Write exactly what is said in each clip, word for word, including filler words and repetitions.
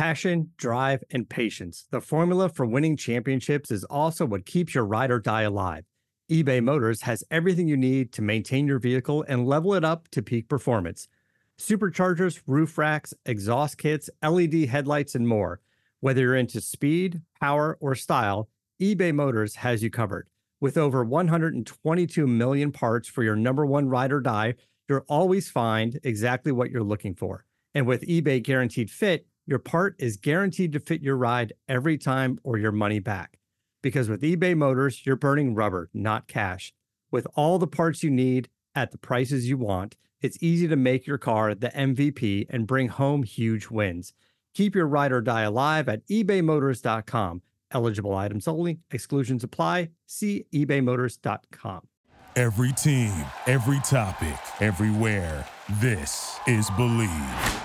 Passion, drive, and patience. The formula for winning championships is also what keeps your ride or die alive. eBay Motors has everything you need to maintain your vehicle and level it up to peak performance. Superchargers, roof racks, exhaust kits, L E D headlights, and more. Whether you're into speed, power, or style, eBay Motors has you covered. With over one hundred twenty-two million parts for your number one ride or die, you'll always find exactly what you're looking for. And with eBay Guaranteed Fit, your part is guaranteed to fit your ride every time or your money back. Because with eBay Motors, you're burning rubber, not cash. With all the parts you need at the prices you want, it's easy to make your car the M V P and bring home huge wins. Keep your ride or die alive at ebay motors dot com. Eligible items only. Exclusions apply. See ebay motors dot com. Every team, every topic, everywhere. This is Believe.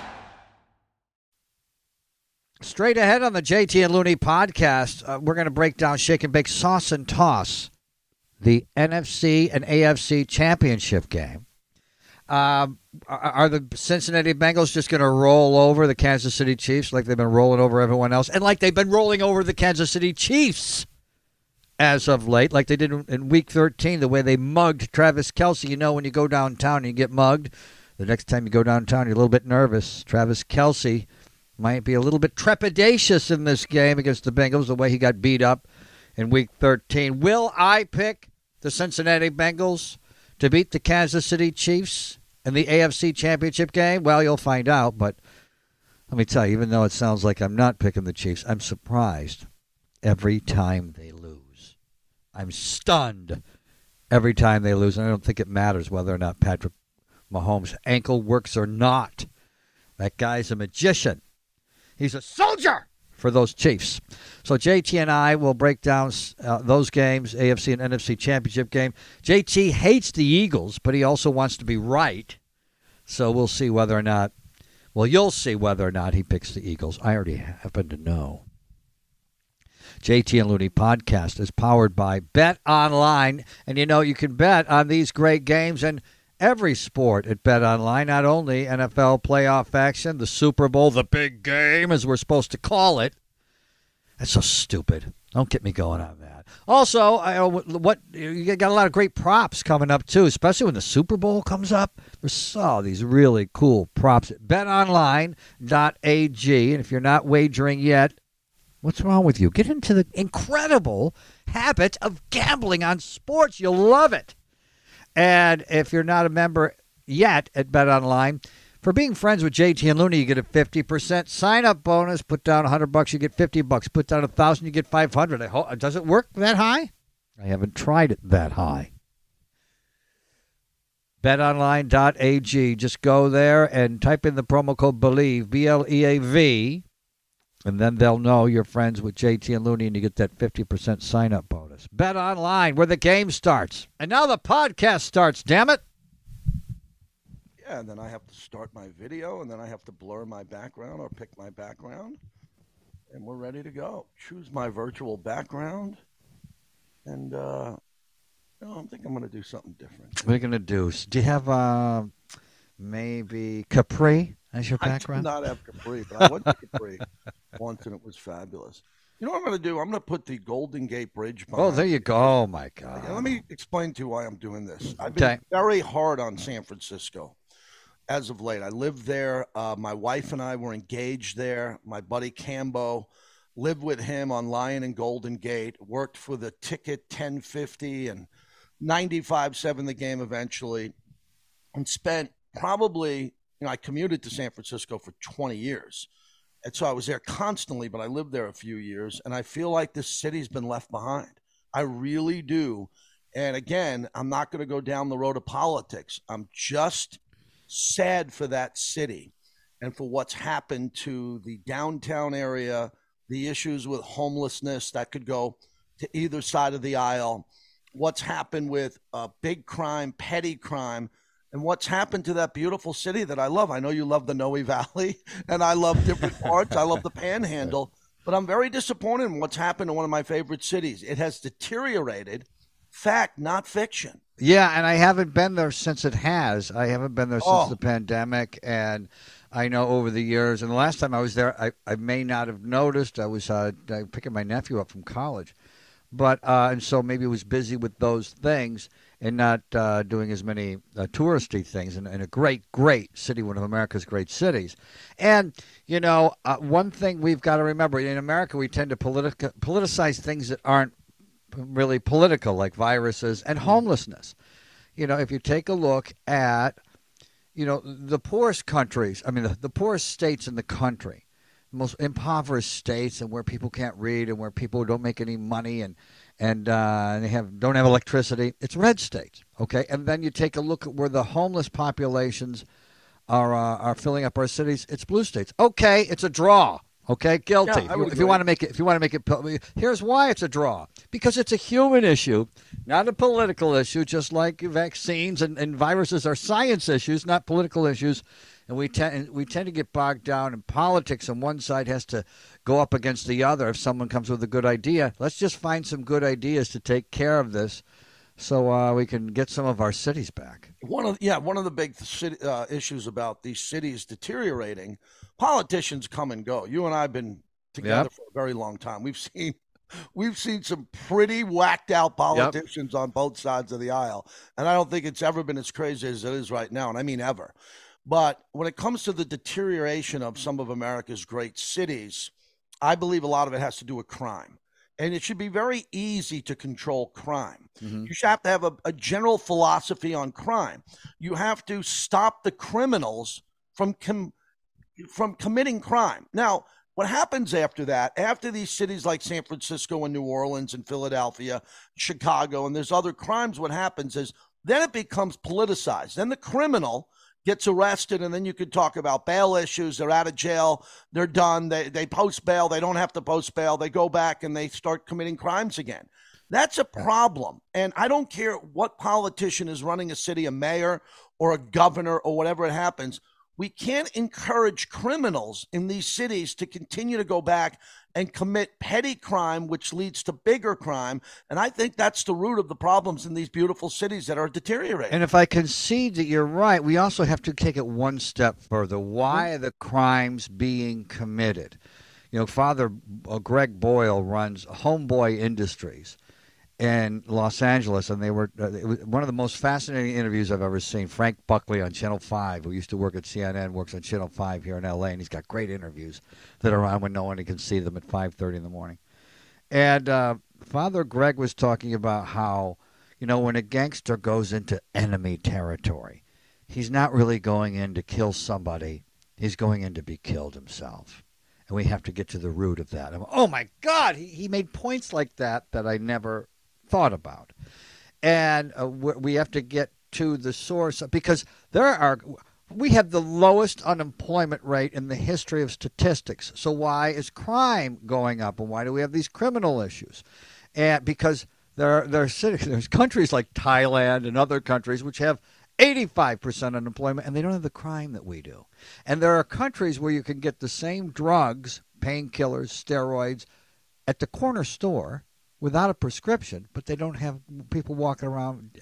Straight ahead on the J T and Looney podcast, uh, we're going to break down Shake and Bake Sauce and Toss, the N F C and A F C championship game. Um, are, are the Cincinnati Bengals just going to roll over the Kansas City Chiefs like they've been rolling over everyone else, and like they've been rolling over the Kansas City Chiefs as of late, like they did in Week thirteen, the way they mugged Travis Kelce? You know, when you go downtown and you get mugged, the next time you go downtown, you're a little bit nervous. Travis Kelce might be a little bit trepidatious in this game against the Bengals, the way he got beat up in Week thirteen. Will I pick the Cincinnati Bengals to beat the Kansas City Chiefs in the A F C Championship game? Well, you'll find out, but let me tell you, even though it sounds like I'm not picking the Chiefs, I'm surprised every time they lose. I'm stunned every time they lose, and I don't think it matters whether or not Patrick Mahomes' ankle works or not. That guy's a magician. He's a soldier for those Chiefs. So J T and I will break down uh, those games, A F C and N F C championship game. J T hates the Eagles, but he also wants to be right. So we'll see whether or not, well, you'll see whether or not he picks the Eagles. I already happen to know. J T and Looney podcast is powered by Bet Online. And, you know, you can bet on these great games and every sport at Bet Online, not only N F L playoff action, the Super Bowl, the big game, as we're supposed to call it. That's so stupid. Don't get me going on that. Also, I, what you got a lot of great props coming up, too, especially when the Super Bowl comes up. There's all these really cool props at bet online dot a g. And if you're not wagering yet, what's wrong with you? Get into the incredible habit of gambling on sports. You'll love it. And if you're not a member yet at BetOnline, for being friends with J T and Looney, you get a fifty percent sign-up bonus. Put down one hundred bucks, you get fifty bucks. Put down one thousand, you get five hundred. I hope, does it work that high? I haven't tried it that high. bet online dot a g. Just go there and type in the promo code BELIEVE, B L E A V, and then they'll know you're friends with J T and Looney, and you get that fifty percent sign-up bonus. BetOnline, where the game starts. And now the podcast starts, damn it. Yeah, and then I have to start my video, and then I have to blur my background or pick my background, and we're ready to go. Choose my virtual background, and uh, you know, I think I'm going to do something different. What are you going to do? Do you have uh, maybe Capri as your background? I do not have Capri, but I went to Capri once, and it was fabulous. You know what I'm going to do? I'm going to put the Golden Gate Bridge behind. Oh, there you go. Oh, my God. Let me explain to you why I'm doing this. I've been okay. very hard on San Francisco as of late. I lived there. Uh, my wife and I were engaged there. My buddy Cambo lived with him on Lion and Golden Gate, worked for the Ticket ten fifty and ninety-five seven the game eventually, and spent probably, you know, I commuted to San Francisco for twenty years. And so I was there constantly, but I lived there a few years, and I feel like this city's been left behind. I really do. And again, I'm not going to go down the road of politics. I'm just sad for that city and for what's happened to the downtown area, the issues with homelessness that could go to either side of the aisle, what's happened with uh, big crime, petty crime, and what's happened to that beautiful city that I love. I know you love the Noe Valley, and I love different parts. I love the Panhandle, but I'm very disappointed in what's happened to one of my favorite cities. It has deteriorated. Fact, not fiction. Yeah, and I haven't been there since it has. I haven't been there since oh. the pandemic, and I know over the years, and the last time I was there, I, I may not have noticed. I was uh, picking my nephew up from college. But uh, and so maybe was busy with those things and not uh, doing as many uh, touristy things in, in a great, great city, one of America's great cities. And, you know, uh, one thing we've got to remember, in America we tend to politic- politicize things that aren't really political, like viruses and homelessness. You know, if you take a look at, you know, the poorest countries, I mean, the, the poorest states in the country, most impoverished states, and where people can't read and where people don't make any money and and uh, they have don't have electricity, it's red states, okay? And then you take a look at where the homeless populations are uh, are filling up our cities, it's blue states. Okay, it's a draw. Okay, guilty. Yeah, if, you, if you want to make it, if you want to make it, here's why it's a draw. Because it's a human issue, not a political issue. Just like vaccines and, and viruses are science issues, not political issues. And we tend we tend to get bogged down in politics, and one side has to go up against the other. If someone comes with a good idea, let's just find some good ideas to take care of this, so uh, we can get some of our cities back. One of yeah, one of the big city, uh, issues about these cities deteriorating. Politicians come and go. You and I have been together yep. for a very long time. We've seen we've seen some pretty whacked out politicians yep. on both sides of the aisle, and I don't think it's ever been as crazy as it is right now, and I mean ever. But when it comes to the deterioration of some of America's great cities, I believe a lot of it has to do with crime. And it should be very easy to control crime. Mm-hmm. You should have to have a, a general philosophy on crime. You have to stop the criminals from com- from committing crime. Now, what happens after that, after these cities like San Francisco and New Orleans and Philadelphia, Chicago, and there's other crimes, what happens is then it becomes politicized. Then the criminal gets arrested, and then you could talk about bail issues. They're out of jail. They're done. They they post bail. They don't have to post bail. They go back and they start committing crimes again. That's a problem. And I don't care what politician is running a city, a mayor or a governor or whatever it happens. We can't encourage criminals in these cities to continue to go back and commit petty crime, which leads to bigger crime. And I think that's the root of the problems in these beautiful cities that are deteriorating. And if I concede that you're right, we also have to take it one step further. Why are the crimes being committed? You know, Father uh, Greg Boyle runs Homeboy Industries in Los Angeles, and they were uh, it was one of the most fascinating interviews I've ever seen. Frank Buckley on Channel five, who used to work at C N N, works on Channel five here in L A, and he's got great interviews that are on when no one can see them at five thirty in the morning. And uh, Father Greg was talking about how, you know, when a gangster goes into enemy territory, he's not really going in to kill somebody. He's going in to be killed himself. And we have to get to the root of that. I'm, oh, my God, he, he made points like that that I never thought about. And uh, we have to get to the source, because there are we have the lowest unemployment rate in the history of statistics. So why is crime going up, and why do we have these criminal issues? And because there are, there are cities, there's countries like Thailand and other countries which have eighty-five percent unemployment, and they don't have the crime that we do. And there are countries where you can get the same drugs, painkillers, steroids, at the corner store without a prescription, but they don't have people walking around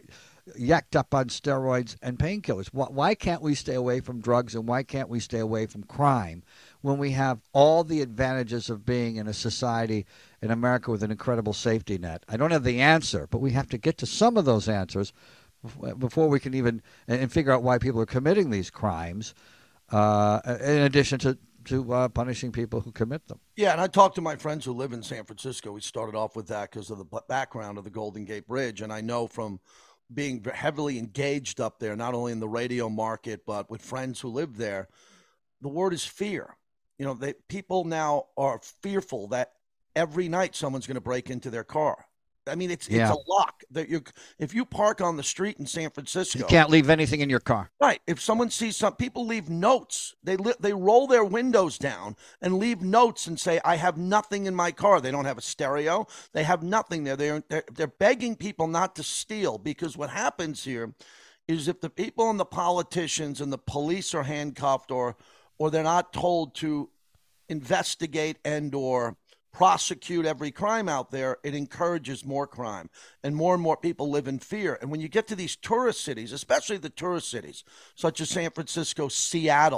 yacked up on steroids and painkillers. Why can't we stay away from drugs, and why can't we stay away from crime when we have all the advantages of being in a society in America with an incredible safety net? I don't have the answer, but we have to get to some of those answers before we can even and figure out why people are committing these crimes, uh, in addition to to uh, punishing people who commit them. Yeah, and I talked to my friends who live in San Francisco. We started off with that because of the background of the Golden Gate Bridge, and I know from being heavily engaged up there, not only in the radio market, but with friends who live there, the word is fear. You know, they, people now are fearful that every night someone's going to break into their car. I mean, it's yeah. it's a lock that you. If you park on the street in San Francisco, you can't leave anything in your car. Right. If someone sees some, people leave notes. They li- they roll their windows down and leave notes and say, "I have nothing in my car." They don't have a stereo. They have nothing there. They're they're, they're begging people not to steal, because what happens here is if the people and the politicians and the police are handcuffed, or or they're not told to investigate and or prosecute every crime out there, it encourages more crime, and more and more people live in fear. And when you get to these tourist cities, especially the tourist cities, such as San Francisco, Seattle,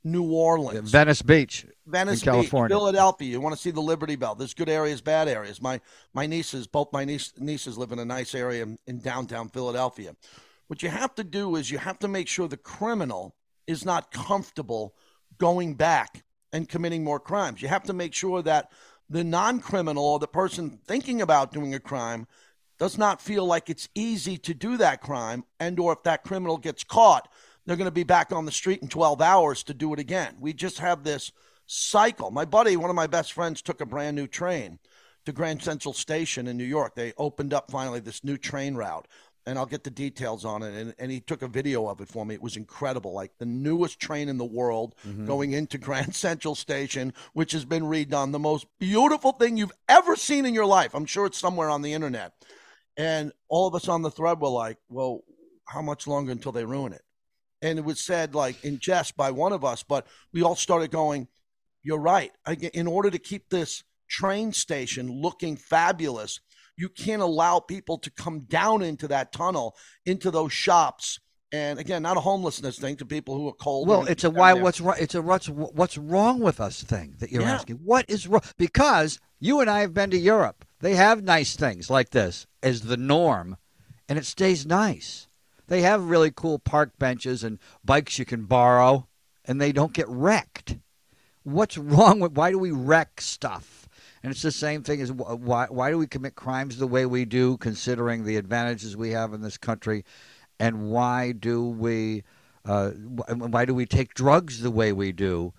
New Orleans, Venice Beach, Venice in California, Beach, Philadelphia. You want to see the Liberty Bell. There's good areas, bad areas. My my nieces, both my niece, nieces live in a nice area in, in downtown Philadelphia. What you have to do is you have to make sure the criminal is not comfortable going back and committing more crimes. You have to make sure that the non-criminal or the person thinking about doing a crime does not feel like it's easy to do that crime, and or if that criminal gets caught, they're going to be back on the street in twelve hours to do it again. We just have this cycle. My buddy, one of my best friends, took a brand new train to Grand Central Station in New York. They opened up finally this new train route, and I'll get the details on it. And, and he took a video of it for me. It was incredible, like the newest train in the world mm-hmm. going into Grand Central Station, which has been redone. The most beautiful thing you've ever seen in your life. I'm sure it's somewhere on the internet. And all of us on the thread were like, well, how much longer until they ruin it? And it was said like in jest by one of us, but we all started going, you're right. I, in order to keep this train station looking fabulous, you can't allow people to come down into that tunnel, into those shops. And again, not a homelessness thing to people who are cold. Well, it's a why what's wrong. It's a what's what's wrong with us thing that you're yeah. asking. What is wrong? Because you and I have been to Europe. They have nice things like this as the norm, and it stays nice. They have really cool park benches and bikes you can borrow, and they don't get wrecked. What's wrong with, why do we wreck stuff? And it's the same thing as why why do we commit crimes the way we do, considering the advantages we have in this country, and why do we uh, why do we take drugs the way we do,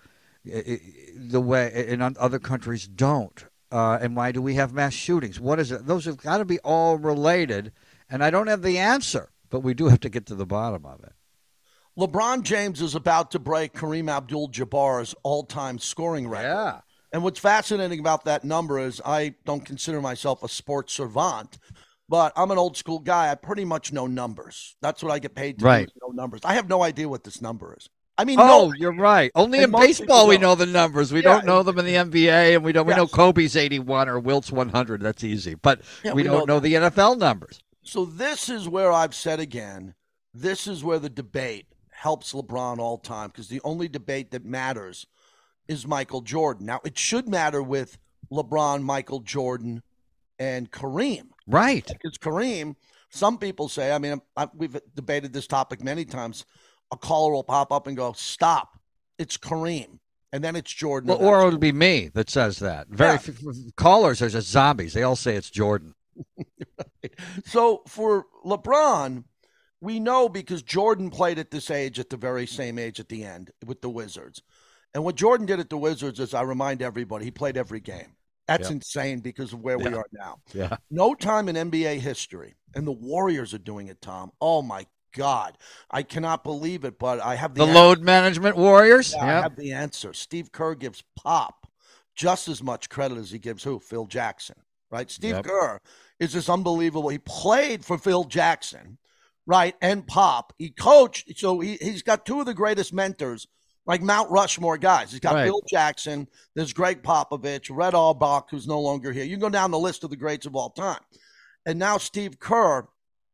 the way in other countries don't, uh, and why do we have mass shootings? What is it? Those have got to be all related, and I don't have the answer. But we do have to get to the bottom of it. LeBron James is about to break Kareem Abdul-Jabbar's all-time scoring record. Yeah. And what's fascinating about that number is I don't consider myself a sports savant, but I'm an old-school guy. I pretty much know numbers. That's what I get paid to right. do, know numbers. I have no idea what this number is. I mean, oh, no, you're right. Only in baseball we know the numbers. We yeah, don't know them in the N B A, and we don't. Yes. We know Kobe's eighty-one or Wilt's one hundred. That's easy, but yeah, we, we don't know, know the N F L numbers. So this is where I've said again, this is where the debate helps LeBron all time, because the only debate that matters is Michael Jordan. Now, it should matter with LeBron, Michael Jordan, and Kareem. Right. Because Kareem, some people say, I mean, I, we've debated this topic many times, a caller will pop up and go, stop, it's Kareem. And then it's Jordan. Well, or it'll be me that says that. Very yeah. few callers are just zombies. They all say it's Jordan. So for LeBron, we know because Jordan played at this age, at the very same age at the end with the Wizards. And what Jordan did at the Wizards is, I remind everybody, he played every game. That's yep. insane because of where yeah. we are now. Yeah. No time in N B A history, and the Warriors are doing it, Tom. Oh, my God. I cannot believe it, but I have the The answer. Load management Warriors? Yeah, yep. I have the answer. Steve Kerr gives Pop just as much credit as he gives who? Phil Jackson. Right? Steve yep. Kerr is just unbelievable. He played for Phil Jackson, right, and Pop. He coached, so he, he's got two of the greatest mentors, like Mount Rushmore guys. He's got right. Phil Jackson, there's Greg Popovich, Red Auerbach, who's no longer here. You can go down the list of the greats of all time. And now Steve Kerr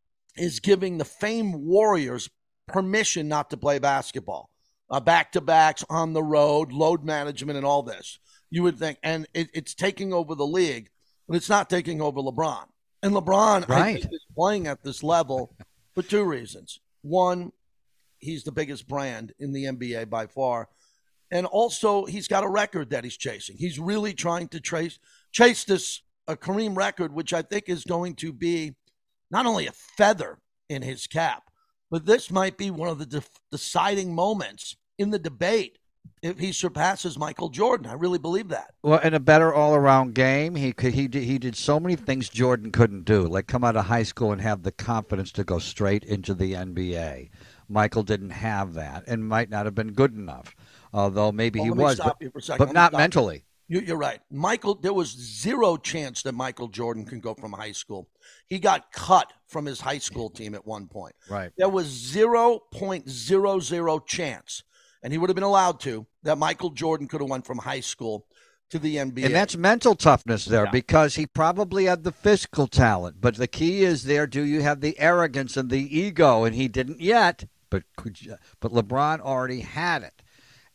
is giving the famed Warriors permission not to play basketball. Uh, back-to-backs, on the road, load management, and all this. You would think, and it, it's taking over the league. But it's not taking over LeBron. And LeBron, right. I think, is playing at this level for two reasons. One, he's the biggest brand in the N B A by far. And also, he's got a record that he's chasing. He's really trying to trace, chase this a Kareem record, which I think is going to be not only a feather in his cap, but this might be one of the de- deciding moments in the debate if he surpasses Michael Jordan. I really believe that. Well, in a better all-around game, he could, he did, he did so many things Jordan couldn't do, like come out of high school and have the confidence to go straight into the N B A. Michael didn't have that and might not have been good enough, although maybe well, he was, was, but, but not mentally. You. You're right. Michael, there was zero chance that Michael Jordan can go from high school. He got cut from his high school team at one point. Right. There was zero point zero zero chance, and he would have been allowed to, that Michael Jordan could have went from high school to the N B A. And that's mental toughness there, yeah. because he probably had the physical talent. But the key is there, do you have the arrogance and the ego? And he didn't yet, but could you, but LeBron already had it.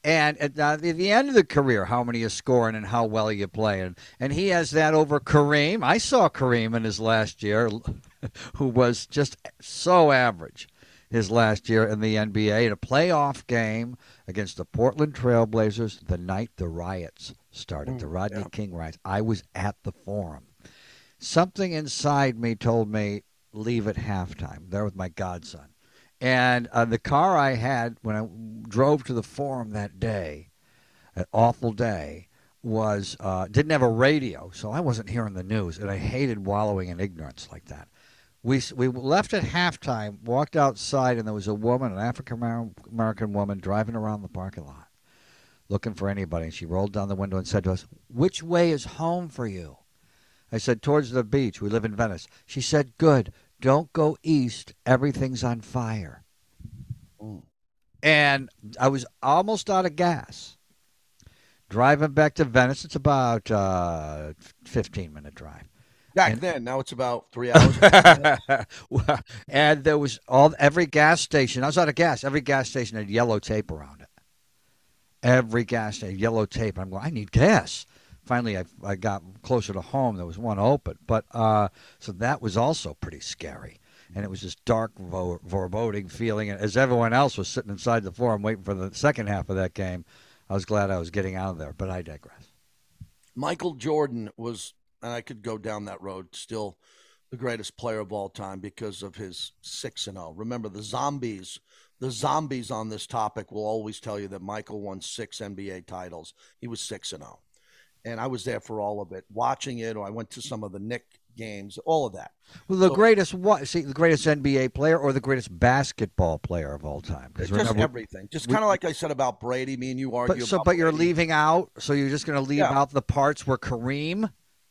And at the, at the end of the career, how many you scoring and how well you playing. And he has that over Kareem. I saw Kareem in his last year, who was just so average his last year in the N B A in a playoff game against the Portland Trailblazers the night the riots started, mm, the Rodney yeah. King riots. I was at the Forum. Something inside me told me, leave at halftime, there with my godson. And uh, the car I had when I drove to the Forum that day, an awful day, was uh, didn't have a radio, so I wasn't hearing the news, and I hated wallowing in ignorance like that. We we left at halftime, walked outside, and there was a woman, an African-American woman, driving around the parking lot looking for anybody. And she rolled down the window and said to us, "Which way is home for you?" I said, "Towards the beach. We live in Venice." She said, "Good. Don't go east. Everything's on fire." Mm. And I was almost out of gas. Driving back to Venice, it's about a fifteen-minute drive. Back and, then, now it's about three hours. And there was all every gas station. I was out of gas. Every gas station had yellow tape around it. Every gas station, yellow tape. I'm going, I need gas. Finally, I I got closer to home. There was one open. But uh, so that was also pretty scary. And it was this dark, vo- foreboding feeling. And as everyone else was sitting inside the Forum waiting for the second half of that game, I was glad I was getting out of there. But I digress. Michael Jordan was, and I could go down that road, still the greatest player of all time because of his six and oh. Remember, the zombies, the zombies on this topic will always tell you that Michael won six N B A titles. He was six and oh. And I was there for all of it, watching it, or I went to some of the Knick games, all of that. Well, the so, greatest what? See, the greatest N B A player or the greatest basketball player of all time? Just remember, everything. Just kind of like I said about Brady. Me and you argue. But, so, about but you're Brady. leaving out. So you're just going to leave yeah. out the parts where Kareem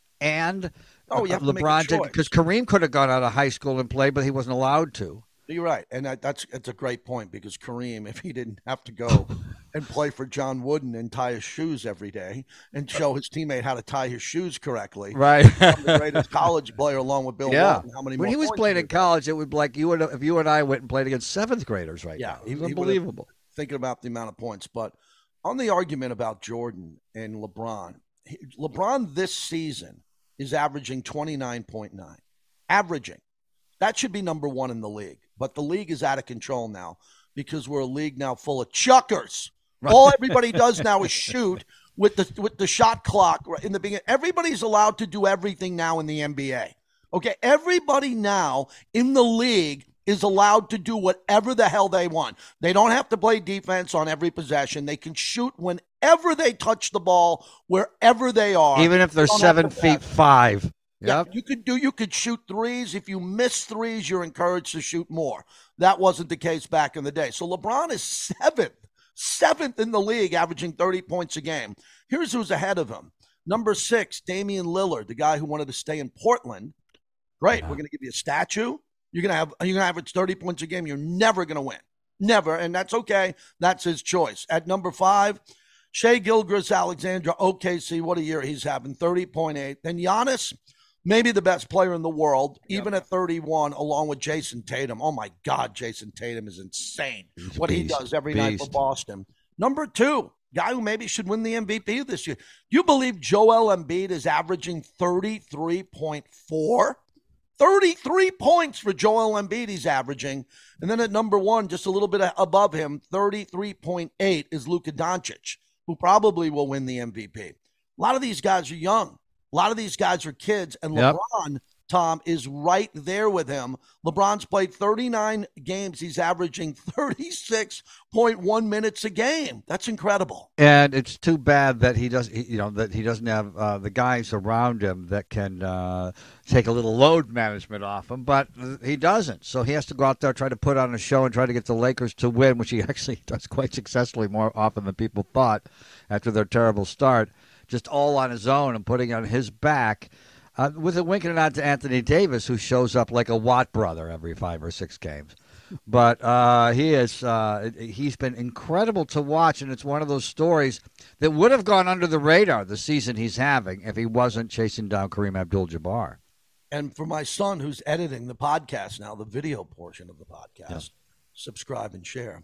and oh, you have uh, LeBron did, because Kareem could have gone out of high school and played, but he wasn't allowed to. You're right, and that, that's that's a great point because Kareem, if he didn't have to go and play for John Wooden and tie his shoes every day and show his teammate how to tie his shoes correctly, right? The greatest college player along with Bill yeah. Walton. How many when more he was points playing in college, it would be like you and if you and I went and played against seventh graders right yeah, now. He, he, unbelievable. Thinking about the amount of points, but on the argument about Jordan and LeBron, he, LeBron this season is averaging twenty-nine point nine, averaging. That should be number one in the league. But the league is out of control now because we're a league now full of chuckers. Right. All everybody does now is shoot with the with the shot clock in the beginning. Everybody's allowed to do everything now in the N B A. Okay, everybody now in the league is allowed to do whatever the hell they want. They don't have to play defense on every possession. They can shoot whenever they touch the ball, wherever they are. Even if they're they seven feet five. Yeah, yep. you could do. You could shoot threes. If you miss threes, you're encouraged to shoot more. That wasn't the case back in the day. So LeBron is seventh, seventh in the league, averaging thirty points a game. Here's who's ahead of him. Number six, Damian Lillard, the guy who wanted to stay in Portland. Great, yeah. We're going to give you a statue. You're going to have. You're going to average thirty points a game. You're never going to win, never, and that's okay. That's his choice. At number five, Shai Gilgeous-Alexander, O K C. What a year he's having, thirty point eight. Then Giannis. Maybe the best player in the world, yep. even at thirty-one, along with Jason Tatum. Oh, my God, Jason Tatum is insane. He's what beast, he does every beast. night for Boston. Number two, guy who maybe should win the M V P this year. You believe Joel Embiid is averaging thirty-three point four? thirty-three points for Joel Embiid he's averaging. And then at number one, just a little bit above him, thirty-three point eight is Luka Doncic, who probably will win the M V P. A lot of these guys are young. A lot of these guys are kids, and yep. LeBron, Tom, is right there with him. LeBron's played thirty-nine games. He's averaging thirty-six point one minutes a game. That's incredible. And it's too bad that he does, you know, that he doesn't have uh, the guys around him that can uh, take a little load management off him. But he doesn't, so he has to go out there, try to put on a show, and try to get the Lakers to win, which he actually does quite successfully more often than people thought after their terrible start. Just all on his own and putting on his back, uh, with a wink and a nod to Anthony Davis, who shows up like a Watt brother every five or six games. But uh, he is uh, he's been incredible to watch, and it's one of those stories that would have gone under the radar the season he's having if he wasn't chasing down Kareem Abdul-Jabbar. And for my son, who's editing the podcast now, the video portion of the podcast, yep. subscribe and share.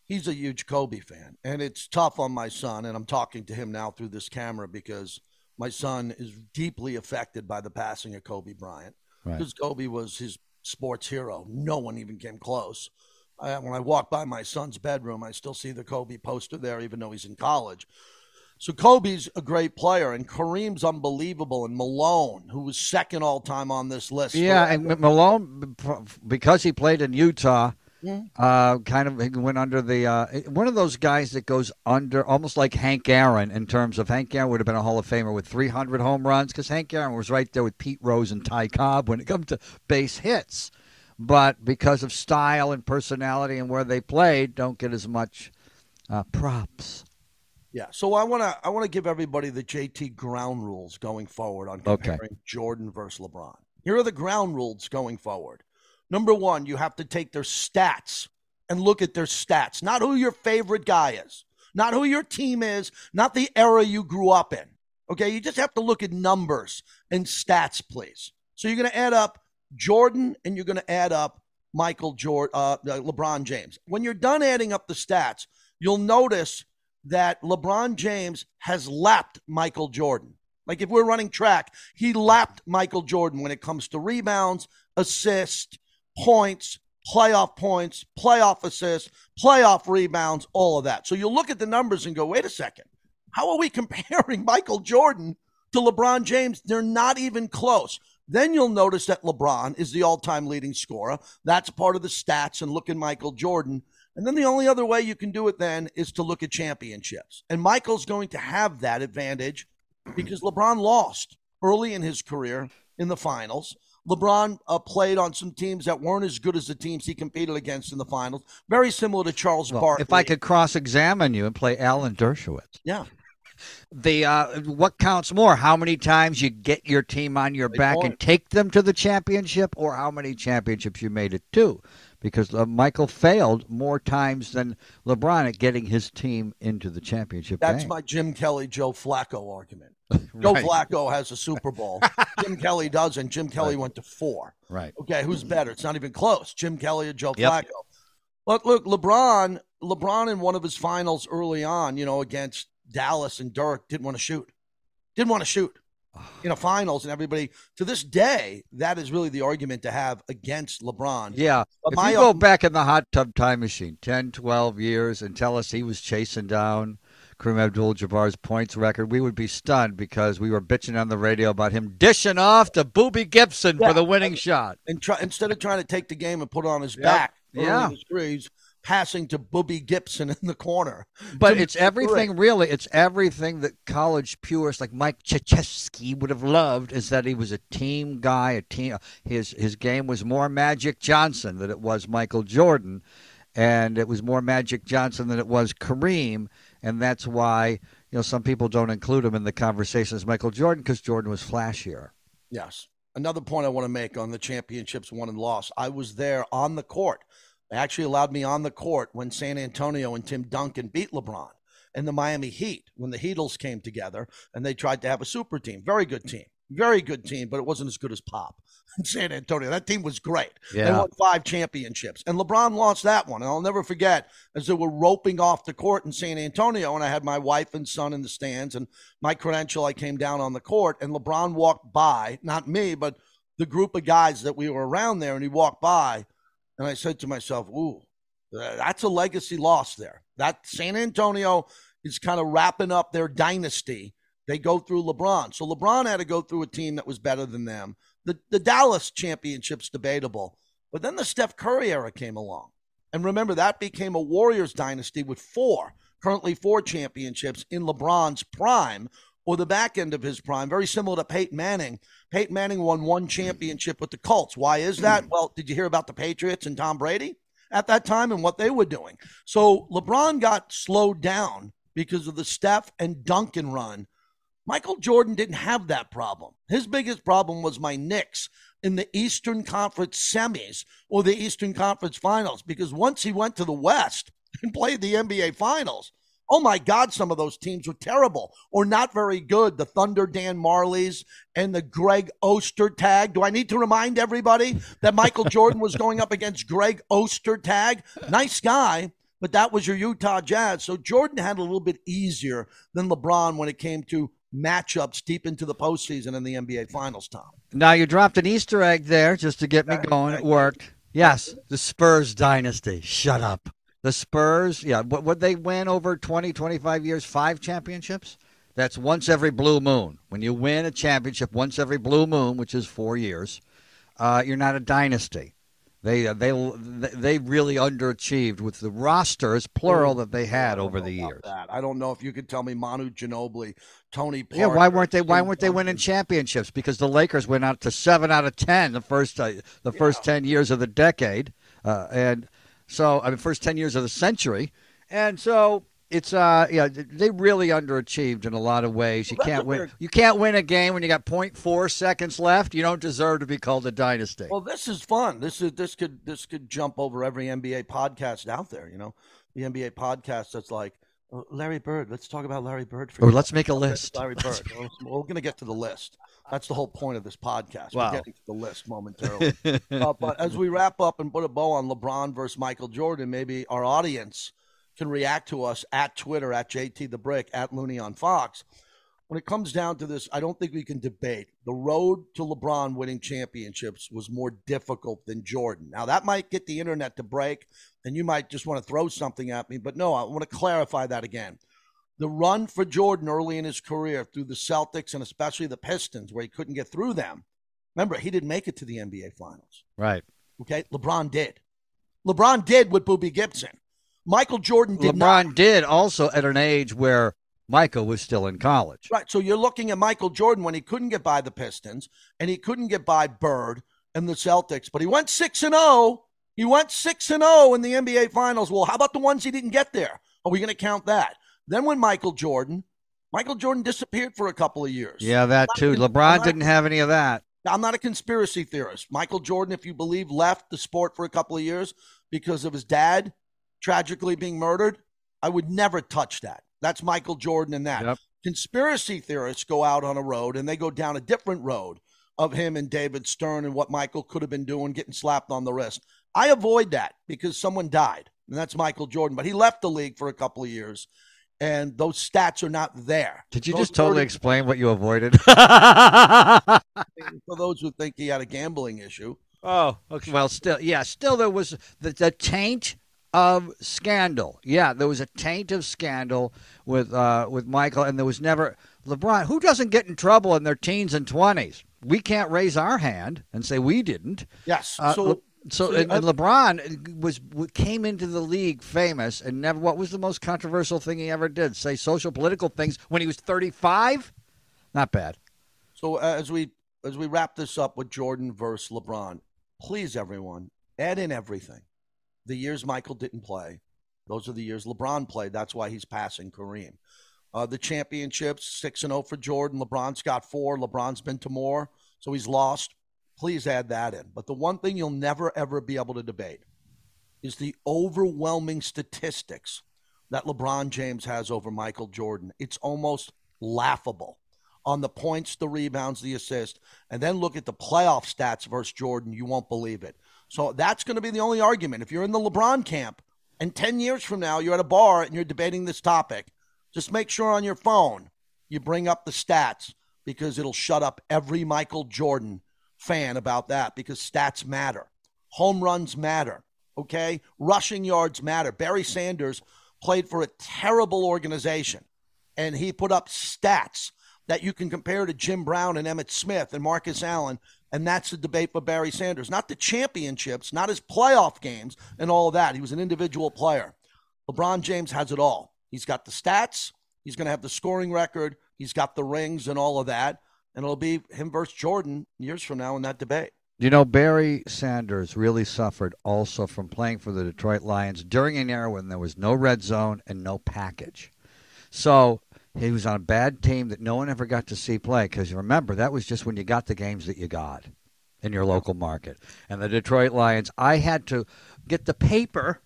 he's a huge Kobe fan, and it's tough on my son, and I'm talking to him now through this camera because my son is deeply affected by the passing of Kobe Bryant. Right. Because Kobe was his sports hero. No one even came close. I, when I walk by my son's bedroom, I still see the Kobe poster there, even though he's in college. So Kobe's a great player, and Kareem's unbelievable, and Malone, who was second all-time on this list. Yeah, and Malone, because he played in Utah, yeah. uh, kind of went under the uh, – one of those guys that goes under almost like Hank Aaron in terms of – Hank Aaron would have been a Hall of Famer with three hundred home runs because Hank Aaron was right there with Pete Rose and Ty Cobb when it comes to base hits. But because of style and personality and where they played, don't get as much uh, props. Yeah, so I want to I want to give everybody the J T ground rules going forward on comparing okay. Jordan versus LeBron. Here are the ground rules going forward. Number one, you have to take their stats and look at their stats, not who your favorite guy is, not who your team is, not the era you grew up in. Okay, you just have to look at numbers and stats, please. So you're going to add up Jordan and you're going to add up Michael Jordan, uh, LeBron James. When you're done adding up the stats, you'll notice that LeBron James has lapped Michael Jordan. Like if we're running track, he lapped Michael Jordan when it comes to rebounds, assists, points, playoff points, playoff assists, playoff rebounds, all of that. So you'll look at the numbers and go, wait a second. How are we comparing Michael Jordan to LeBron James? They're not even close. Then you'll notice that LeBron is the all-time leading scorer. That's part of the stats, and look at Michael Jordan. And then the only other way you can do it then is to look at championships. And Michael's going to have that advantage because LeBron lost early in his career in the finals. LeBron uh, played on some teams that weren't as good as the teams he competed against in the finals. Very similar to Charles well, Barkley. If I could cross-examine you and play Alan Dershowitz. Yeah. The uh, what counts more, how many times you get your team on your Great back point. and take them to the championship, or how many championships you made it to? Because uh, Michael failed more times than LeBron at getting his team into the championship That's game. my Jim Kelly, Joe Flacco argument. Joe Right. Flacco has a Super Bowl. Jim Kelly doesn't. Jim Kelly Right. went to four. Right. Okay, who's better? It's not even close. Jim Kelly or Joe Yep. Flacco. But look, LeBron, LeBron in one of his finals early on, you know, against Dallas and Dirk, didn't want to shoot. Didn't want to shoot in a finals, and everybody, to this day, that is really the argument to have against LeBron. Yeah. But if my you go own- back in the hot tub time machine, ten, twelve years, and tell us he was chasing down Kareem Abdul-Jabbar's points record, we would be stunned because we were bitching on the radio about him dishing off to Boobie Gibson Yeah. for the winning shot. And try, instead of trying to take the game and put it on his Yep. back, early Yeah. in his career, he's passing to Boobie Gibson in the corner. But To it's make it everything, great. really. It's everything that college purists like Mike Krzyzewski would have loved is that he was a team guy, a team. His his game was more Magic Johnson than it was Michael Jordan, and it was more Magic Johnson than it was Kareem, and that's why you know some people don't include him in the conversation as Michael Jordan because Jordan was flashier. Yes. Another point I want to make on the championships won and lost. I was there on the court. They actually allowed me on the court when San Antonio and Tim Duncan beat LeBron and the Miami Heat when the Heatles came together and they tried to have a super team. Very good team. Very good team, but it wasn't as good as Pop in San Antonio. That team was great. Yeah. They won five championships. And LeBron lost that one. And I'll never forget, as they were roping off the court in San Antonio, and I had my wife and son in the stands, and my credential, I came down on the court, and LeBron walked by, not me, but the group of guys that we were around there, and he walked by. And I said to myself, ooh, that's a legacy loss there. That San Antonio is kind of wrapping up their dynasty. They go through LeBron. So LeBron had to go through a team that was better than them. The, the Dallas championship's debatable. But then the Steph Curry era came along. And remember, that became a Warriors dynasty with four, currently four championships in LeBron's prime or the back end of his prime, very similar to Peyton Manning. Peyton Manning won one championship with the Colts. Why is that? Well, did you hear about the Patriots and Tom Brady at that time and what they were doing? So LeBron got slowed down because of the Steph and Duncan run. Michael Jordan didn't have that problem. His biggest problem was my Knicks in the Eastern Conference semis or the Eastern Conference finals, because once he went to the West and played the N B A finals, oh my God, some of those teams were terrible or not very good. The Thunder Dan Marleys and the Greg Ostertag. Do I need to remind everybody that Michael Jordan was going up against Greg Ostertag? Nice guy, but that was your Utah Jazz. So Jordan had a little bit easier than LeBron when it came to matchups deep into the postseason and the N B A Finals, Tom. Now, you dropped an Easter egg there just to get me going. It worked. Yes, the Spurs dynasty. Shut up. The Spurs, yeah, what would they win over twenty, twenty-five years? Five championships? That's once every blue moon. When you win a championship once every blue moon, which is four years, uh, you're not a dynasty. They they they really underachieved with the rosters, plural, that they had over the years. That. I don't know if you could tell me Manu Ginobili, Tony Parker. Yeah, why weren't they? Why weren't they winning championships? Because the Lakers went out to seven out of ten the first uh, the first yeah. ten years of the decade, uh, and so I mean first ten years of the century, and so. It's uh yeah they really underachieved in a lot of ways. You well, can't win. You can't win a game when you got zero point four seconds left. You don't deserve to be called a dynasty. Well, this is fun. This is this could this could jump over every N B A podcast out there. You know, the N B A podcast that's like oh, Larry Bird. Let's talk about Larry Bird. For or let's make a list. Larry Bird. Well, we're going to get to the list. That's the whole point of this podcast. Wow. We're getting to the list momentarily. uh, but as we wrap up and put a bow on LeBron versus Michael Jordan, maybe our audience can react to us at Twitter, at J T The Brick, at Looney on Fox. When it comes down to this, I don't think we can debate. The road to LeBron winning championships was more difficult than Jordan. Now, that might get the internet to break, and you might just want to throw something at me. But no, I want to clarify that again. The run for Jordan early in his career through the Celtics and especially the Pistons, where he couldn't get through them. Remember, he didn't make it to the N B A Finals. Right. Okay? LeBron did. LeBron did with Boobie Gibson. Michael Jordan did LeBron not. did also at an age where Michael was still in college. Right. So you're looking at Michael Jordan when he couldn't get by the Pistons and he couldn't get by Bird and the Celtics, but he went six and oh. He went six and oh in the N B A Finals. Well, how about the ones he didn't get there? Are we going to count that? Then when Michael Jordan, Michael Jordan disappeared for a couple of years. Yeah, that too. LeBron not, didn't have any of that. I'm not a conspiracy theorist. Michael Jordan, if you believe, left the sport for a couple of years because of his dad tragically being murdered. I would never touch that. That's Michael Jordan and that. Yep. Conspiracy theorists go out on a road and they go down a different road of him and David Stern and what Michael could have been doing, getting slapped on the wrist. I avoid that because someone died, and that's Michael Jordan. But he left the league for a couple of years, and those stats are not there. Did you those just totally thirty explain what you avoided? For those who think he had a gambling issue. Oh, okay. Well, still, yeah, still there was the, the taint of scandal. Yeah, there was a taint of scandal with uh, with Michael, and there was never LeBron. Who doesn't get in trouble in their teens and twenties? We can't raise our hand and say we didn't. Yes. Uh, so, so, so and, and LeBron was came into the league famous and never. What was the most controversial thing he ever did? Say social political things when he was thirty-five. Not bad. So uh, as we as we wrap this up with Jordan versus LeBron, please everyone add in everything. The years Michael didn't play, those are the years LeBron played. That's why he's passing Kareem. Uh, the championships, six and oh for Jordan. LeBron's got four. LeBron's been to more, so he's lost. Please add that in. But the one thing you'll never, ever be able to debate is the overwhelming statistics that LeBron James has over Michael Jordan. It's almost laughable on the points, the rebounds, the assists. And then look at the playoff stats versus Jordan. You won't believe it. So that's going to be the only argument. If you're in the LeBron camp and ten years from now you're at a bar and you're debating this topic, just make sure on your phone you bring up the stats because it'll shut up every Michael Jordan fan about that because stats matter. Home runs matter, okay? Rushing yards matter. Barry Sanders played for a terrible organization, and he put up stats that you can compare to Jim Brown and Emmitt Smith and Marcus Allen. And that's the debate for Barry Sanders. Not the championships, not his playoff games and all of that. He was an individual player. LeBron James has it all. He's got the stats. He's going to have the scoring record. He's got the rings and all of that. And it'll be him versus Jordan years from now in that debate. You know, Barry Sanders really suffered also from playing for the Detroit Lions during an era when there was no red zone and no package. So he was on a bad team that no one ever got to see play because, remember, that was just when you got the games that you got in your local market. And the Detroit Lions, I had to get the paper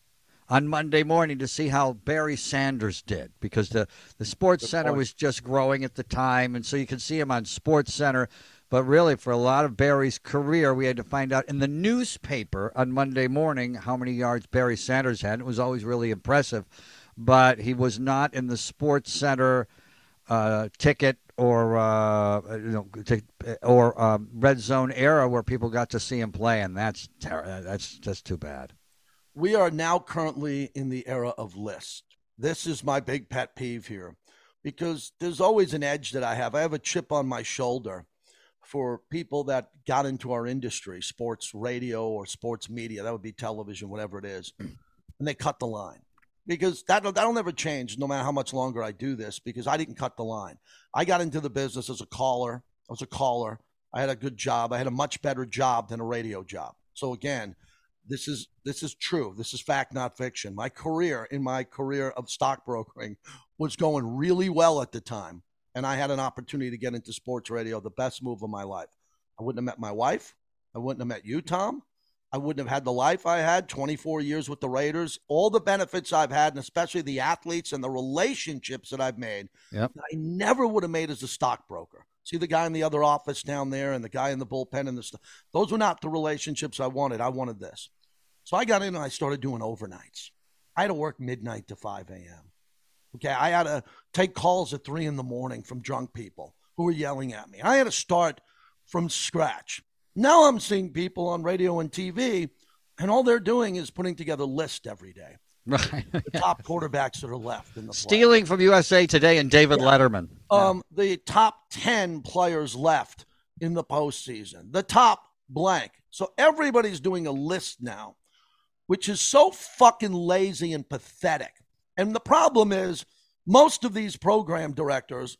on Monday morning to see how Barry Sanders did, because the, the Sports Good Center point. was just growing at the time, and so you could see him on Sports Center. But really, for a lot of Barry's career, we had to find out in the newspaper on Monday morning how many yards Barry Sanders had. It was always really impressive, but he was not in the Sports Center uh, ticket or uh, you know t- or um, red zone era where people got to see him play, and that's ter- that's that's too bad. We are now currently in the era of list. This is my big pet peeve here, because there's always an edge that I have. I have a chip on my shoulder for people that got into our industry, sports radio or sports media. That would be television, whatever it is. And they cut the line, because that, that'll never change no matter how much longer I do this, because I didn't cut the line. I got into the business as a caller. I was a caller. I had a good job. I had a much better job than a radio job. So again, this is this is true. This is fact, not fiction. My career in my career of stockbrokering was going really well at the time. And I had an opportunity to get into sports radio, the best move of my life. I wouldn't have met my wife. I wouldn't have met you, Tom. I wouldn't have had the life I had, twenty-four years with the Raiders, all the benefits I've had, and especially the athletes and the relationships that I've made. Yep. That I never would have made as a stockbroker. See the guy in the other office down there and the guy in the bullpen and the stuff. Those were not the relationships I wanted. I wanted this. So I got in and I started doing overnights. I had to work midnight to five a.m. Okay, I had to take calls at three in the morning from drunk people who were yelling at me. I had to start from scratch. Now I'm seeing people on radio and T V, and all they're doing is putting together lists every day. Right. The top quarterbacks that are left in the Stealing play. From U S A Today and David yeah. Letterman. Um, yeah. The top ten players left in the postseason. The top blank. So everybody's doing a list now, which is so fucking lazy and pathetic. And the problem is, most of these program directors,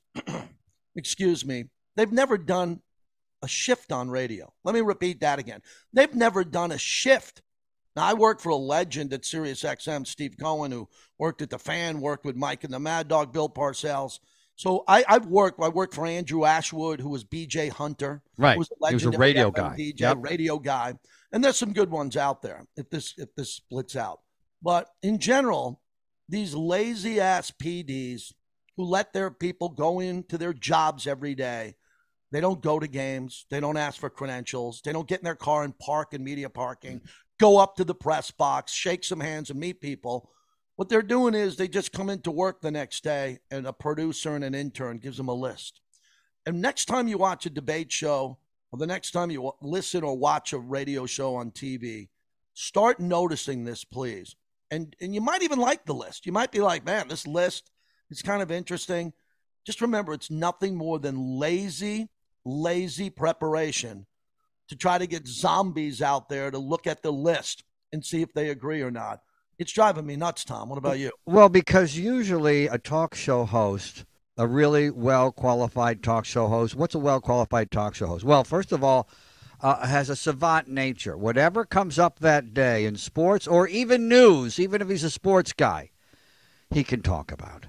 excuse me, they've never done a shift on radio. Let me repeat that again. They've never done a shift. Now, I worked for a legend at Sirius X M, Steve Cohen, who worked at The Fan, worked with Mike and the Mad Dog, Bill Parcells. So I, I've worked, I worked for Andrew Ashwood, who was B J Hunter. Right. Who was a he was a radio guy. D J, yep. radio guy. And there's some good ones out there if this if this splits out. But in general, these lazy ass P Ds who let their people go into their jobs every day, they don't go to games, they don't ask for credentials, they don't get in their car and park in media parking, go up to the press box, shake some hands and meet people. What they're doing is they just come into work the next day and a producer and an intern gives them a list. And next time you watch a debate show, or the next time you listen or watch a radio show on T V, start noticing this, please. And and you might even like the list. You might be like, man, this list is kind of interesting. Just remember, it's nothing more than lazy, lazy preparation to try to get zombies out there to look at the list and see if they agree or not. It's driving me nuts, Tom. What about you? Well, because usually a talk show host, a really well-qualified talk show host, what's a well-qualified talk show host? Well, first of all, Uh, has a savant nature. Whatever comes up that day in sports or even news, even if he's a sports guy, he can talk about.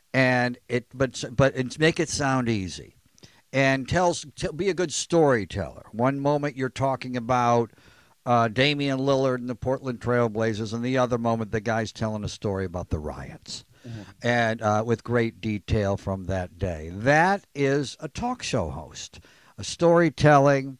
And it, but but it's make it sound easy, and tells t- be a good storyteller. One moment you're talking about uh, Damian Lillard and the Portland Trail Blazers, and the other moment the guy's telling a story about the riots, mm-hmm. and uh, with great detail from that day. That is a talk show host, a storytelling.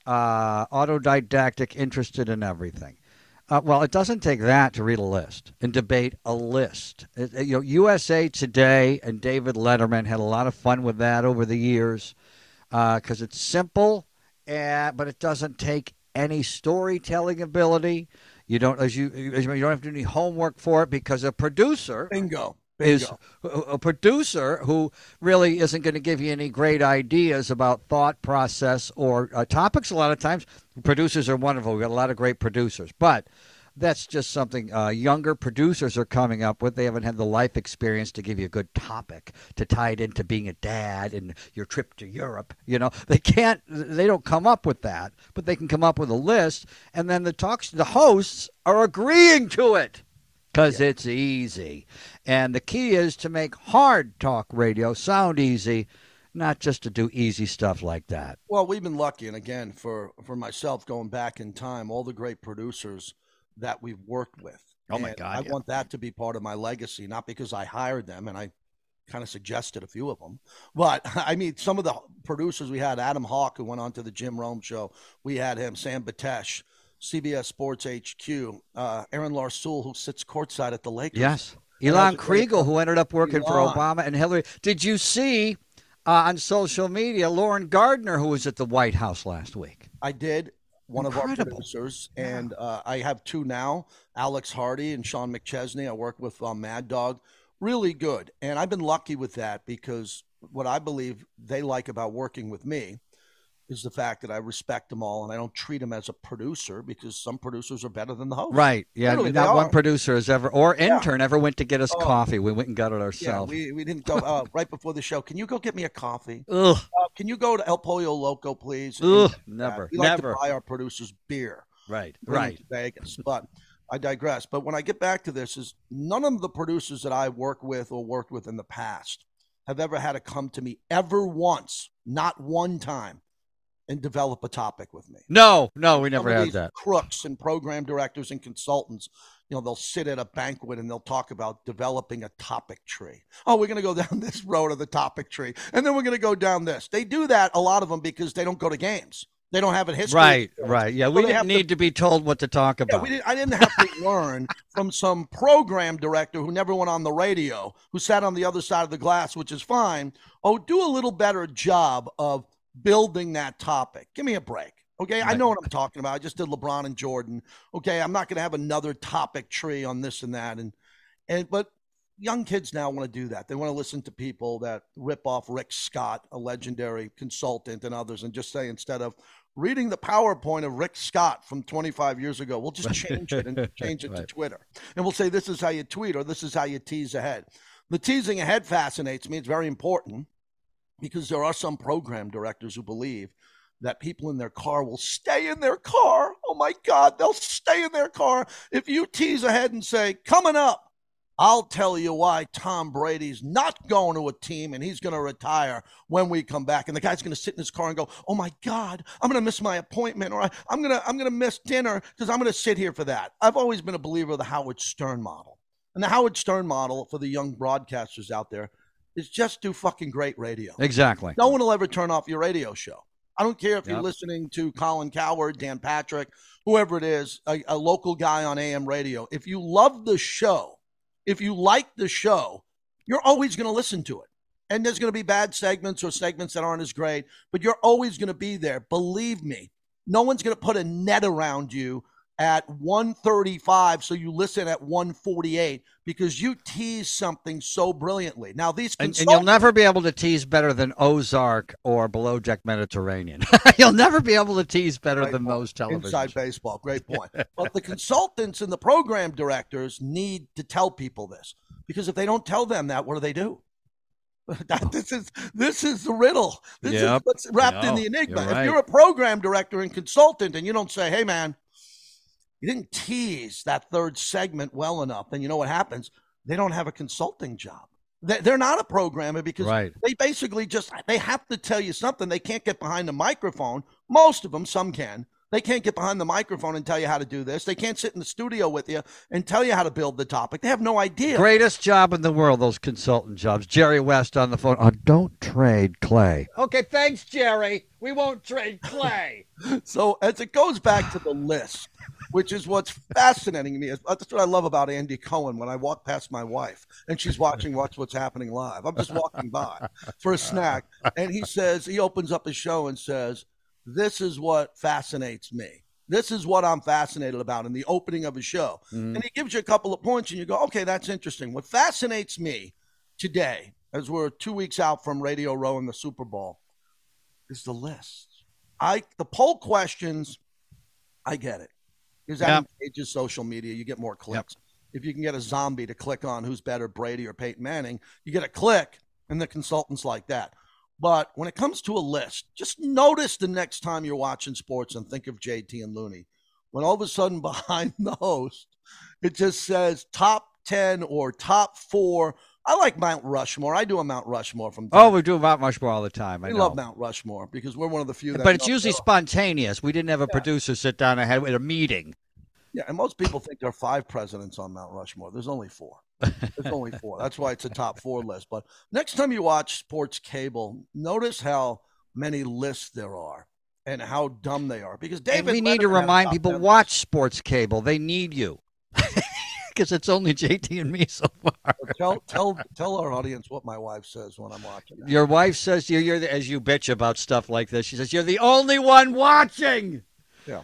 Uh, autodidactic, interested in everything. Uh, well, it doesn't take that to read a list and debate a list. It, you know, U S A Today and David Letterman had a lot of fun with that over the years because uh, it's simple, and, but it doesn't take any storytelling ability. You don't, as you, as you don't have to do any homework for it because a producer. Bingo. Bingo. Is a producer who really isn't going to give you any great ideas about thought process or uh, topics. A lot of times, producers are wonderful. We've got a lot of great producers, but that's just something uh, younger producers are coming up with. They haven't had the life experience to give you a good topic to tie it into being a dad and your trip to Europe. You know, they can't. They don't come up with that, but they can come up with a list, and then the talks, the hosts are agreeing to it. Because yeah. It's easy. And the key is to make hard talk radio sound easy, not just to do easy stuff like that. Well, we've been lucky. And again, for, for myself, going back in time, all the great producers that we've worked with, Oh, my And God. I yeah. want that to be part of my legacy, not because I hired them, and I kind of suggested a few of them. But, I mean, some of the producers we had, Adam Hawk, who went on to the Jim Rome show, we had him, Sam Batesh, C B S Sports H Q, uh, Aaron Larsoul, who sits courtside at the Lakers. Yes. And Elon that's a great- Kriegel, who ended up working for Elon. Obama and Hillary. Did you see uh, on social media Lauren Gardner, who was at the White House last week? I did. One of our Incredible. producers, and uh, I have two now, Alex Hardy and Sean McChesney. I work with um, Mad Dog. Really good. And I've been lucky with that because what I believe they like about working with me is the fact that I respect them all and I don't treat them as a producer because some producers are better than the host. Right. Yeah. Literally, Not they one are. producer has ever, or intern ever went to get us Oh. coffee. We went and got it Yeah, ourselves. we, we didn't go uh, right before the show. Can you go get me a coffee? Ugh. Uh, can you go to El Pollo Loco, please? Ugh. And, Never. we like Never. to buy our producers beer. Right. bring them Right. to Vegas. But I digress. But when I get back to this, is none of the producers that I work with or worked with in the past have ever had to come to me ever once, not one time, and develop a topic with me. No, no, we never Some of had these that. Crooks and program directors and consultants, you know, they'll sit at a banquet and they'll talk about developing a topic tree. Oh, we're going to go down this road of the topic tree, and then we're going to go down this. They do that, a lot of them, because they don't go to games. They don't have a history. Right, right. Yeah, So we they didn't have to- need to be told what to talk Yeah, about. we didn't, I didn't have to learn from some program director who never went on the radio, who sat on the other side of the glass, which is fine. Oh, do a little better job of building that topic. Give me a break. Okay, I Right. know what I'm talking about. I just did LeBron and Jordan. Okay, I'm not going to have another topic tree on this and that. And and but young kids now want to do that. They want to listen to people that rip off Rick Scott, a legendary consultant, and others, and just say, instead of reading the PowerPoint of Rick Scott from twenty-five years ago, we'll just change it and change it to Right. Twitter. And we'll say, this is how you tweet, or this is how you tease ahead. The teasing ahead fascinates me. It's very important because there are some program directors who believe that people in their car will stay in their car. Oh my God, they'll stay in their car. If you tease ahead and say, coming up, I'll tell you why Tom Brady's not going to a team and he's going to retire when we come back. And the guy's going to sit in his car and go, oh my God, I'm going to miss my appointment, or I, I'm going to I'm going to miss dinner because I'm going to sit here for that. I've always been a believer of the Howard Stern model. And the Howard Stern model, for the young broadcasters out there, is just do fucking great radio. Exactly. No one will ever turn off your radio show. I don't care if Yep. you're listening to Colin Cowherd, Dan Patrick, whoever it is, a, a local guy on A M radio. If you love the show, if you like the show, you're always going to listen to it. And there's going to be bad segments or segments that aren't as great, but you're always going to be there. Believe me, no one's going to put a net around you at one thirty-five so you listen at one forty-eight because you tease something so brilliantly. Now, these And, and consultants, you'll never be able to tease better than Ozark or Below Deck Mediterranean. You'll never be able to tease better Great than point. those television Inside shows. baseball, great point. But the consultants and the program directors need to tell people this, because if they don't tell them that, what do they do? That, this is this is the riddle. This Yep. is what's wrapped in No, the enigma. you're If right. you're a program director and consultant and you don't say, hey man, you didn't tease that third segment well enough, then you know what happens? They don't have a consulting job. They- They're not a programmer because Right. they basically just, they have to tell you something. They can't get behind the microphone. Most of them, some can. They can't get behind the microphone and tell you how to do this. They can't sit in the studio with you and tell you how to build the topic. They have no idea. Greatest job in the world, those consultant jobs. Jerry West on the phone. Oh, don't trade Clay. Okay, thanks, Jerry. We won't trade Clay. So as it goes back to the list, which is what's fascinating to me, is that's what I love about Andy Cohen. When I walk past my wife and she's watching Watch What's Happening Live, I'm just walking by for a snack, and he says, he opens up his show and says, this is what fascinates me. This is what I'm fascinated about in the opening of his show. Mm. And he gives you a couple of points and you go, okay, that's interesting. What fascinates me today, as we're two weeks out from Radio Row and the Super Bowl, is the list. I the poll questions, I get it. Because that Yep. engages social media. You get more clicks. If you can get a zombie to click on who's better, Brady or Peyton Manning, you get a click, and the consultants like that. But when it comes to a list, just notice the next time you're watching sports and think of J T and Looney. When all of a sudden behind the host, it just says top ten or top four. I like Mount Rushmore. I do a Mount Rushmore from Oh, we do Mount Rushmore all the time. I we know. love Mount Rushmore because we're one of the few that But it's know- usually spontaneous. We didn't have a producer sit down and had a meeting. Yeah, and most people think there are five presidents on Mount Rushmore. There's only four. There's only four. That's why it's a top four list. But next time you watch sports cable, notice how many lists there are and how dumb they are. Because David, and we need to remind people, watch sports cable. They need you. Because it's only J T and me so far. Tell tell tell our audience what my wife says when I'm watching that. Your wife says you're, you're the, as you bitch about stuff like this. She says you're the only one watching. Yeah.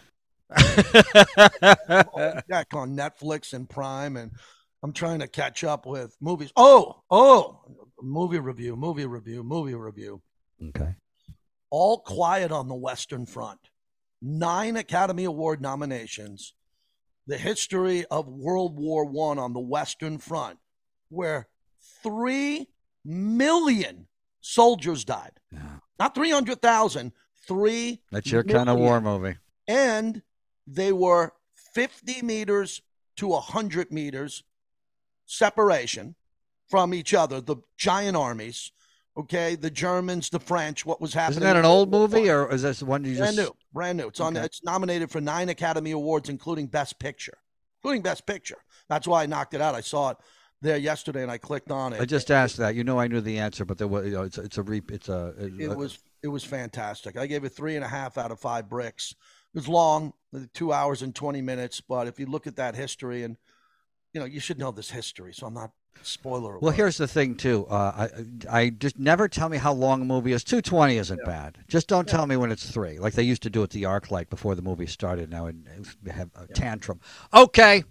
Back on Netflix and Prime, and I'm trying to catch up with movies. Oh, oh, movie review, movie review, movie review. Okay. All Quiet on the Western Front. Nine Academy Award nominations. The history of World War One on the Western Front, where three million soldiers died. Yeah. Not three hundred thousand, three That's your million. kind of war movie. And they were fifty meters to one hundred meters separation from each other, the giant armies. Okay, the Germans, the French, what was happening. Isn't that an old movie, or is this one you brand just... new? Brand new. It's on. Okay. It's nominated for nine Academy Awards, including Best Picture. Including Best Picture. That's why I knocked it out. I saw it there yesterday, and I clicked on it. I just asked that. You know, I knew the answer, but there was, you know, it's it's a re, it's a. It, it was it was fantastic. I gave it three and a half out of five bricks. It was long, two hours and twenty minutes, but if you look at that history, and you know, you should know this history, so I'm not. Spoiler alert. Well, here's the thing, too. Uh, I I just never tell me how long a movie is. two twenty isn't yeah. bad. Just don't yeah. tell me when it's three, like they used to do at the ArcLight before the movie started. Now and have a yeah. tantrum. Okay,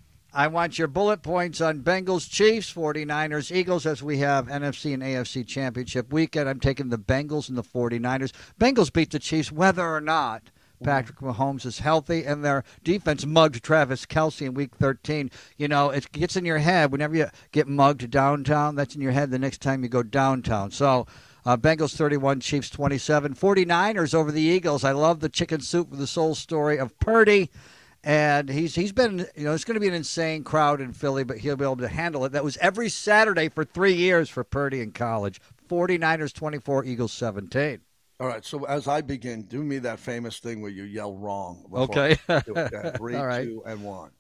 I want your bullet points on Bengals, Chiefs, forty-niners, Eagles, as we have N F C and A F C Championship weekend. I'm taking the Bengals and the forty-niners. Bengals beat the Chiefs whether or not Patrick Mahomes is healthy, and their defense mugged Travis Kelce in week thirteen. You know, it gets in your head whenever you get mugged downtown. That's in your head the next time you go downtown. So uh, Bengals thirty-one, Chiefs twenty-seven. forty-niners over the Eagles. I love the chicken soup for the soul story of Purdy. And he's he's been, you know, it's going to be an insane crowd in Philly, but he'll be able to handle it. That was every Saturday for three years for Purdy in college. forty-niners twenty-four, Eagles seventeen. All right, so as I begin, do me that famous thing where you yell wrong. Okay. Three, All right. two, and one.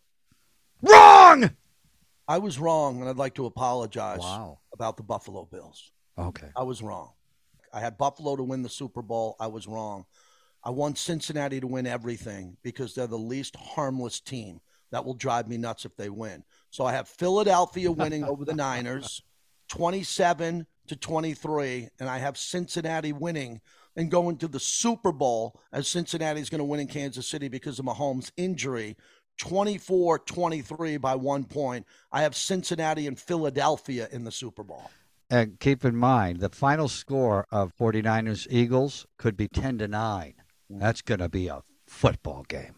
Wrong! I was wrong, and I'd like to apologize wow. about the Buffalo Bills. Okay. I was wrong. I had Buffalo to win the Super Bowl. I was wrong. I want Cincinnati to win everything because they're the least harmless team. That will drive me nuts if they win. So I have Philadelphia winning over the Niners, twenty-seven to twenty-three, and I have Cincinnati winning and going to the Super Bowl, as Cincinnati is going to win in Kansas City because of Mahomes' injury, twenty-four twenty-three by one point. I have Cincinnati and Philadelphia in the Super Bowl. And keep in mind, the final score of forty-niners Eagles could be ten to nine. That's going to be a football game.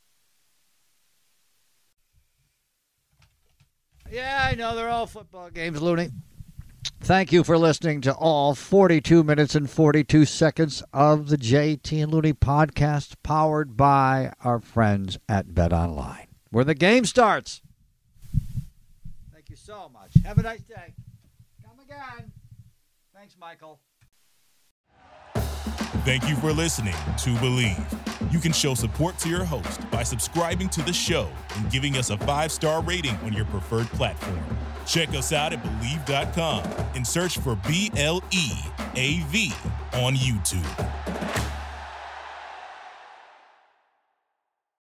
Yeah, I know they're all football games, Looney. Thank you for listening to all forty-two minutes and forty-two seconds of the J T and Looney podcast, powered by our friends at BetOnline, where the game starts. Thank you so much. Have a nice day. Come again. Thanks, Michael. Thank you for listening to Believe. You can show support to your host by subscribing to the show and giving us a five-star rating on your preferred platform. Check us out at Believe dot com and search for B L E A V on YouTube.